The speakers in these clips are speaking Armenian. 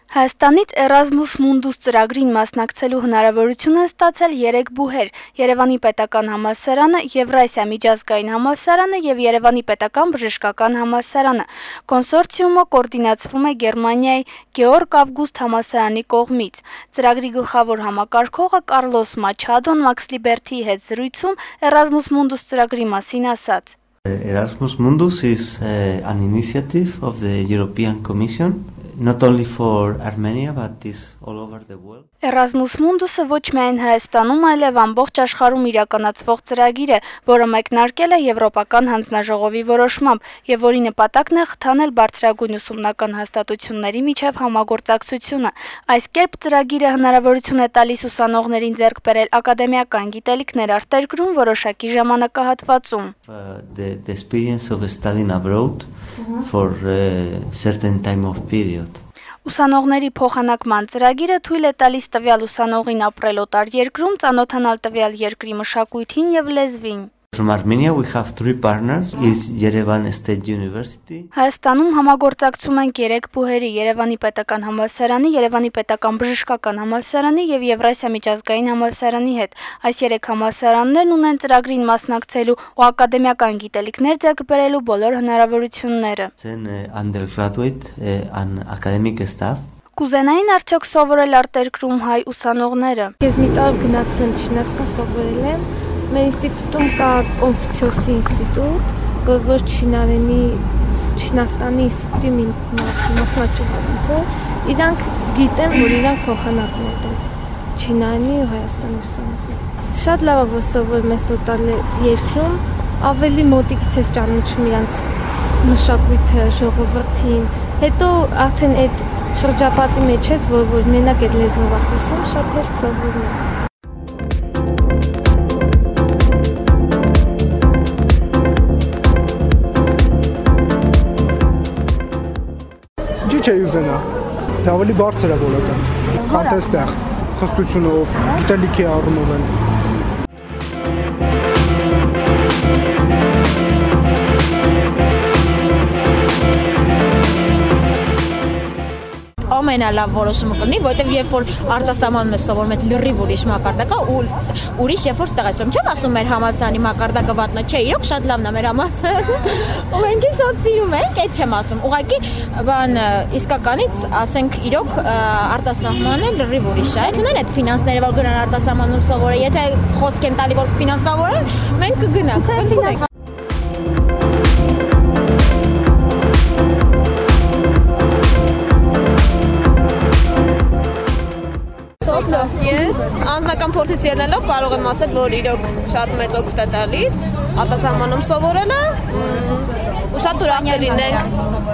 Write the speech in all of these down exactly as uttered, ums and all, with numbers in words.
Հայաստանից Erasmus Mundus ծրագրին մասնակցելու հնարավորություն են ստացել երեք բուհեր՝ Երևանի պետական համալսարանը, Եվրասիա միջազգային համալսարանը և Երևանի պետական բժշկական համալսարանը։ Կոնսորցիումը կոորդինացվում է Գերմանիայի Գեորգ Ավգուստ համալսարանի կողմից։ Ծրագրի գլխավոր համակարգողը Կարլոս Մաչադոն Max Liberty-ի հետ զրույցում Erasmus Mundus ծրագրի մասին ասաց. Erasmus Mundus is uh, an initiative of the European Commission. Not only for Armenia, but is all over the world. Erasmus Mundus-ը ոչ միայն Հայաստանում, այլև ամբողջ աշխարհում իրականացվող ծրագիր է, որը մեկնարկել է Եվրոպական հանձնաժողովի որոշմամբ եւ որի նպատակն է խթանել բարձրագույն ուսումնական հաստատությունների միջև համագործակցությունը։ Այս կերպ ծրագիրը հնարավորություն է տալիս ուսանողներին ձեռք բերել ակադեմիական գիտելիքներ արտերկրում որոշակի ժամանակահատվածում. Uh, the, the experience of studying abroad uh-huh. for a certain time of period. Ուսանողների փոխանակման ծրագիրը թույլ է տալիս տվյալ ուսանողին ապրել օտար երկրում, ծանոթանալ տվյալ երկրի մշակույթին եւ լեզվին։ From Armenia we have three partners. Is Yerevan State University. Հայաստանում համագործակցում ենք երեք բուհերի՝ Երևանի պետական համալսարանի, Երևանի պետական բժշկական համալսարանի եւ Եվրասիա միջազգային համալսարանի հետ։ Այս երեք համալսարաններն ունեն ծրագրին մասնակցելու ու ակադեմիական գիտելիքներ ձեռք բերելու բոլոր հնարավորությունները։ Then uh, undergraduate uh, and academic staff. Կուզենային արդյոք սովորել արտերկրում հայ ուսանողները։ Ես մի տարով գնացել եմ Չինաստան սովորել եմ։ Մեր ինստիտուտում կա Կոնֆուցիոսի ինստիտուտ, որը Չինարենի Չինաստանի ինստիտուտի մի մասնաճյուղ է։ Իրանք գիտեն, որ իրանք փոխանակն են տենց Չինարենի ու Հայաստանի ուսանողներ։ Շատ լավ է, որ սովորում ես օտար երկրում, ավելի մոտիկից ես ճանաչում իրանց մշակույթը, ժողովրդին։ Հետո արդեն այդ շրջապատի մեջ ես, որ որ մենակ այդ լեզվով է խոսում, շատ հեշտ սովորում ես։ Չի ուզենա, դա ավելի բարձր է որոտան, քան այստեղ, խստությունով, գիտելիքի առումով են։ Ամենալավ որոշումը կլինի, որովհետև երբ որ արտասահմանում ես սովորում այդ լրիվ ուրիշ մակարդակը, ու ուրիշ երբ որ ստեղծում, չեմ ասում մեր համալսարանի մակարդակը վատնա, չէ, իրոք շատ լավն է մեր համալսարանը։ Ու մենք շատ սիրում ենք, այդ չեմ ասում։ Ուղղակի բան իսկականից, ասենք, իրոք արտասահմանը լրիվ ուրիշ է։ Չունեն այդ ֆինանսները, որ գնան արտասահմանում սովորեն, եթե խոսք են տալի, որ ֆինանս սովորեն, մենք կգնանք։ Ես անձնական փորձից ելնելով կարող եմ ասել, որ իրոք շատ մեծ օգուտ է տալիս արտասահմանում սովորելը ու շատ ուրախ կլինենք։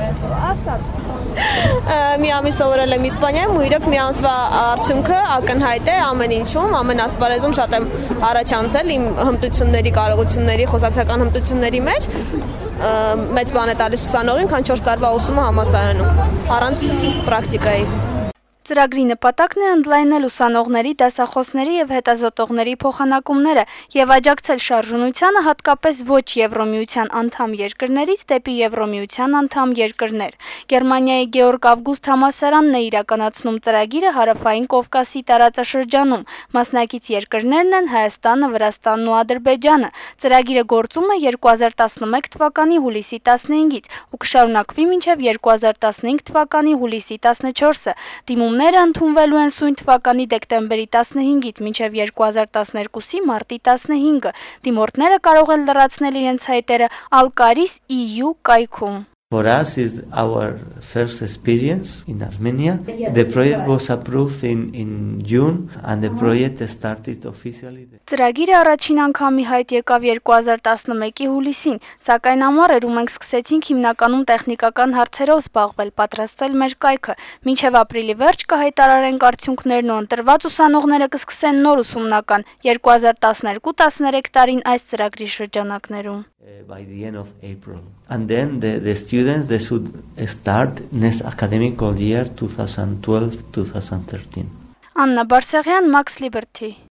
Մի ամիս սովորել եմ Իսպանիայում ու իրոք մի ամսվա արդյունքը ակնհայտ է ամեն ինչում, ամեն ասպարեզում շատ եմ առաջանցել իմ հմտությունների, կարողությունների, խոսակցական հմտությունների մեջ։ Մեծ բան է տալիս ուսանողին, քան չորս տարվա ուսումը համալսարանում, առանց պրակտիկայի։ Ծրագրի նպատակն է ընդլայնել ուսանողների, դասախոսների եւ հետազոտողների փոխանակումները եւ աջակցել շարժունությանը հատկապես ոչ Եվրոմիության անդամ երկրներից դեպի Եվրոմիության անդամ երկրներ։ Գերմանիայի Գեորգ Ավգուստ համալսարանն է իրականացնում ծրագիրը Հարավային Կովկասի տարածաշրջանում։ Մասնակից երկրներն են Հայաստանը, Վրաստանն ու Ադրբեջանը։ Ծրագիրը գործում է երկու հազար տասնմեկ թվականի հուլիսի տասնհինգից ու կշարունակվի մինչև երկու հազար տասնհինգ թվականի հուլիսի տասնչորսը։ Դիմում Ները ընդունվելու են սույն թվականի դեկտեմբերի տասնհինգից մինչև երկու հազար տասներկուսի մարտի տասնհինգը։ Դիմորդները կարող են լրացնել իրենց հայտերը Alcaris E U կայքում։ For us is our first experience in Armenia. The project was approved in, in June and the project started officially. Ծրագիրը առաջին անգամ ի հայտ եկավ երկու հազար տասնմեկի հուլիսին, սակայն ամառ էր ու մենք սկսեցինք հիմնականում տեխնիկական հարցերով զբաղվել, պատրաստել մեր կայքը։ Մինչև ապրիլի վերջ կհայտարարենք արդյունքներն ու ընտրված ուսանողները կսկսեն նոր ուսումնական երկու հազար տասներկու տասներեք տարին այս ծրագրի շրջանակներում։ By the end of April. And then the, the students, they should start next academic year twenty twelve twenty thirteen. Anna Barsegyan, Max Liberty.